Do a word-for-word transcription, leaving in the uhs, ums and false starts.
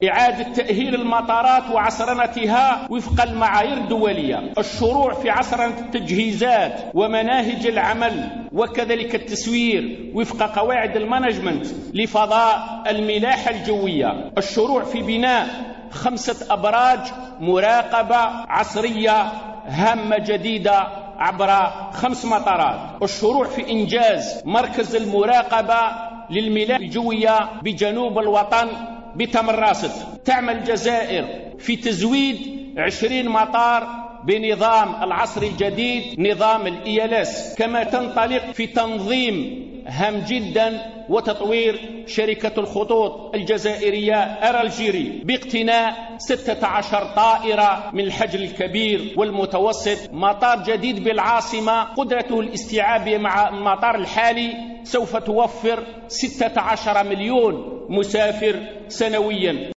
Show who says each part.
Speaker 1: إعادة تأهيل المطارات وعصرنتها وفق المعايير الدولية، الشروع في عصرنة التجهيزات ومناهج العمل، وكذلك التسوير وفق قواعد المانجمنت لفضاء الملاحة الجوية، الشروع في بناء خمسة أبراج مراقبة عصرية هامة جديدة عبر خمس مطارات، الشروع في إنجاز مركز المراقبة للملاحة الجوية بجنوب الوطن بتمر راست. تعمل الجزائر في تزويد عشرين مطار بنظام العصر الجديد نظام الإي إل إس، كما تنطلق في تنظيم هام جدا وتطوير شركة الخطوط الجزائرية أرالجيري باقتناء ستة عشر طائرة من الحجم الكبير والمتوسط. مطار جديد بالعاصمة قدرته الاستيعابية مع المطار الحالي سوف توفر ستة عشر مليون مسافر سنويا.